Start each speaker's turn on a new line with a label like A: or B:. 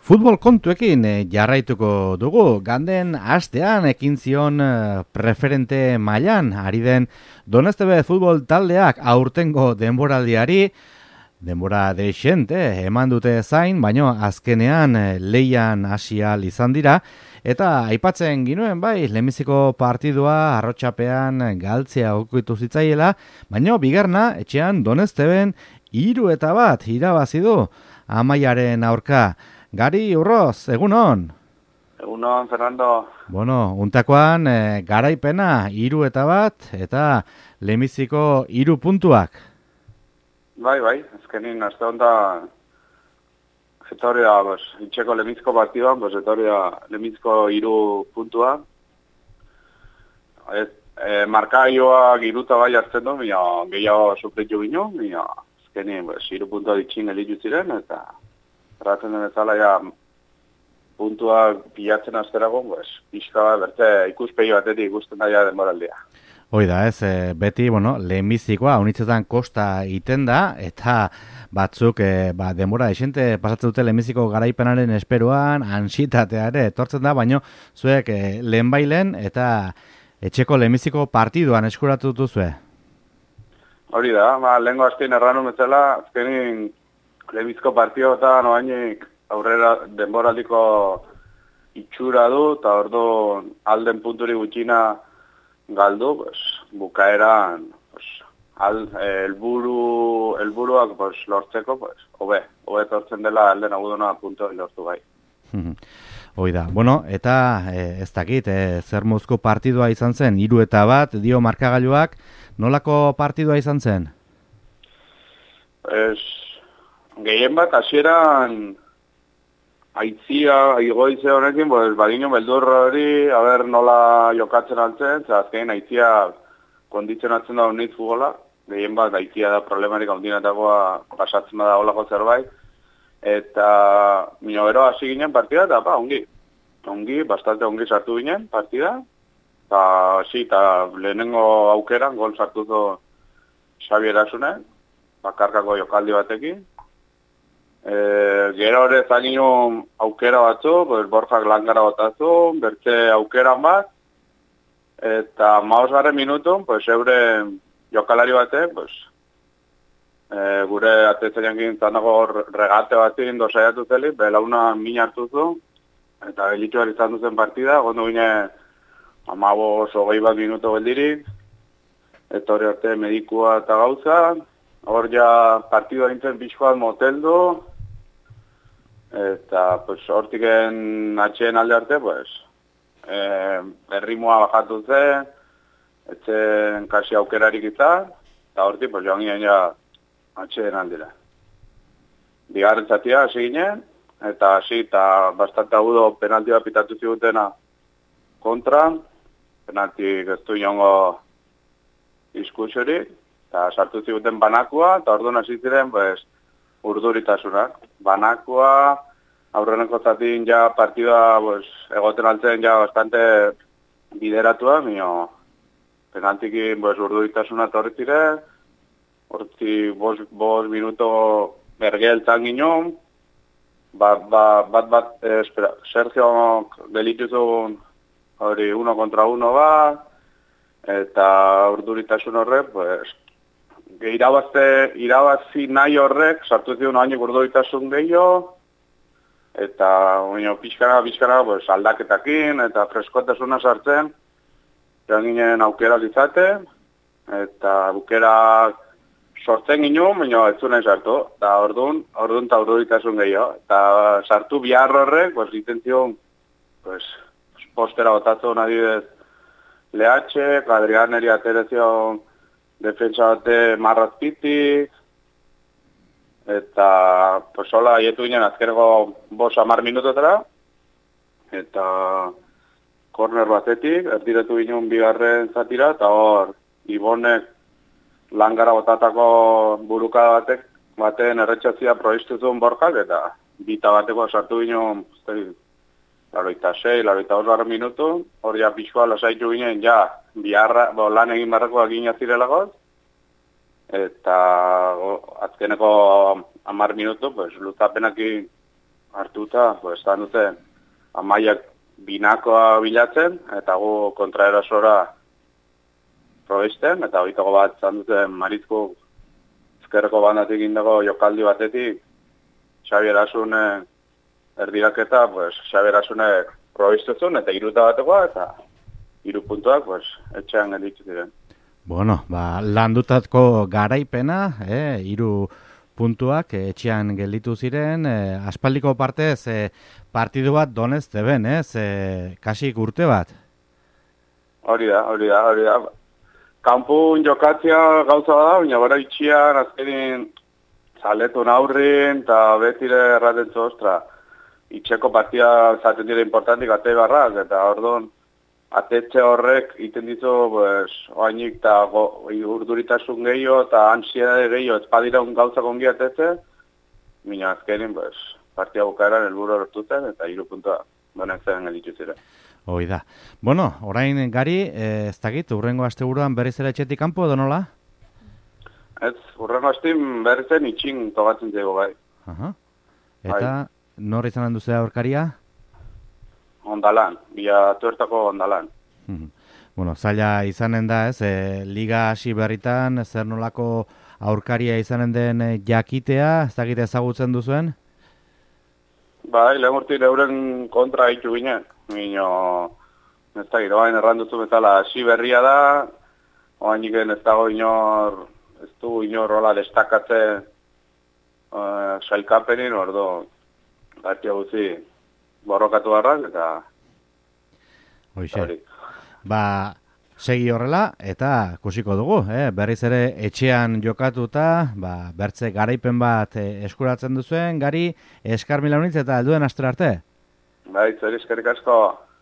A: Futbol kontuekin jarraituko dugu, ganden astean ekin zion preferente mailan ari den Doneztebe futbol taldeak aurtengo denboraldiari, denbora deixente eman dute zain, baino azkenean leian hasi ahal izan dira, eta aipatzen ginuen bai, lehenbiziko partidua arrotxapean galtzea okitu zitzaiela, baino bigarna etxean Donezteben 3-1 irabazi du Amaiaren aurka. Gari Urroz, egunon?
B: Egunon, Fernando.
A: Bueno, untakoan garaipena 3-1 eta lehenbiziko 3 puntuak.
B: Bai, azkenin, hasta onda etoria, itxeko lehenbiziko partiduan, etoria lehenbiziko 3 puntua. Markaioa giruta bai hartzen du, gehiago suplitu bino, azkenin, 3 puntua ditxin elitu ziren, eta erratzen den ezala ja puntua pilatzen azterago, pixka berte ikuspegi batetik ikusten daia denboraldia.
A: Hoi da, ez, beti, lehenbizikoa, unitzetan kosta iten da, eta batzuk denbora esente pasatzen dute lehenbiziko garaipenaren esperoan, ansitatea ere etortzen da, baino zuek lehenbailen eta etxeko lehenbiziko partiduan eskuratu duzue.
B: Hori da, lehengo azkein erranu metzela, azkenin lehenbizko partioetan oainik aurrera denboraldiko itxura du, eta ordu alden punturi gutxina galdu, bukaeran helburuak lortzeko, hobe etortzen dela alden agudona punto lortu bai.
A: Hoi da, eta ez dakit, zer mozko partidua izan zen, 3-1, dio markagailuak, nolako partidua izan zen?
B: Gehien bat, hasieran aitzia, igoize honekin, badino beldur hori, nola jokatzen altzen, azkein aitzia kondizionatzen da honit futbola, gehien bat, aitzia da problemarik ondinatakoa pasatzen da holako zerbait, eta minobero hasi ginen partida, eta bastante ongi sartu ginen partida, eta lehenengo aukeran, gol sartu zo Xabi Erasune, bakarkako jokaldi batekin, gero hori zaginu aukera batzu, Borjak langara botazu, bertze aukera bat, eta 15 minutun, eure jokalari batek, gure atetzaian gintzanago regate batin dosaiatu zeli, belauna min hartu zu, eta elitu izan duzen partida, gondu gine 15-20 minuto geldirik, eta hori arte medikua eta gauza, hor ja partidua dintzen pixkoat moteldu, eta hortiken atxeen alde arte, errimua bajatu zen, etxen kasi aukerarik izan, eta hortik joan ginen ja atxeen aldera. Bigarren zatia hasi ginen, eta bastante agudo penalti bat pitatu zigutena kontra, penalti geztu jongo diskursiorik, eta sartu ziguten banakua, eta orduan hasi ziren, urduritasunak. Banakua, aurreneko zatin ja partida egoten altzen ja bastante bideratua, penaltikin urduritasuna torri ziren, hortzi 5 minuto bergeltzan ginen, Sergio delituzun hori 1-1 bat, eta urduritasun horrek, irabazi nahi horrek, sartu zion hainik urduritasun gehiago, eta pixkana aldaketakin, eta freskotasuna sartzen, joan ginen aukera izaten, eta aukera sortzen ginen, baina ez zuen sartu, eta orduan eta urduritasun gehiago, eta sartu bihar horrek, egiten zion, postera botatzen adibidez Lehatxe, Adrianeri aterezion defensa bate marrazpitik, eta hola haietu ginen azkeneko 5-10 minutotara, eta korner batetik, erdiretu ginen bigarren zatira, eta hor, Ibonek langara botatako burukada baten erretxatzia proistu zuen Borjak, eta bita bateko sartu ginen, 86 minutu, hor ja pixua lasaitu ginen, lan egin barrakoak gina zirelagoz, eta azkeneko 10 minutu, luzapenakin hartuta, pues, estan dute amaiak binakoa bilatzen, eta gu kontraerasora probesten, eta horitago bat zan dute Marizko ezkerreko bandatik indago jokaldi batetik, Xabi Erasune erdiraketa, pues, Xabi Erasune probistuzun, eta 3 batekoa, eta 3 puntuak, pues, etxean gelditu diren.
A: Bueno, landutako garaipena, 3 puntuak etxean gelditu ziren, aspaldiko partez partidu bat Donezteben, kasik urte bat.
B: Hori da. Kanpun jokatzea gauza da, baina bara itxian, azkenin zaletun aurrin, eta betire erraten ostra, itxeko partia zaten dira importantik ate barrak, eta orduan, atetxe horrek iten ditu, pues, oainik eta urduritasun gehiago eta ansiedade gehiago, ez badira un gauza kongi atetxe, mina azkenin, pues, partia bukaeran helburu lortuten, eta 3 puntua Donezteben gelditu ziren.
A: Hoi da. Bueno, orain Gari, ez dakit, urrengo asteburuan berriz ere etxetik kanpo edo nola?
B: Ez, urrengo astin berriz zen itxin togatzen zego bai.
A: Aha. Eta nor izan duzea aurkaria?
B: Ondalan, bila tuertako Ondalan.
A: Bueno, zaila izanen da, ez? Liga hasi berritan, zer nolako aurkaria izanen den jakitea, ez dakit ezagutzen duzuen?
B: Bai, lehen urti euren kontra haitu ginen. Mino, ez da, giroain erranduzu bezala hasi berria da, oain iken ez dago inor, ez du inor rola destakatze sailkapenin, ordo, partia guzi borrokatu barrak, eta
A: Hoxe. Segi horrela, eta kusiko dugu, berriz ere etxean jokatuta, bertze garaipen bat eskuratzen duzuen, Gari, eskar mila unitz eta helduen astera arte.
B: Bai, zer eskerrik asko.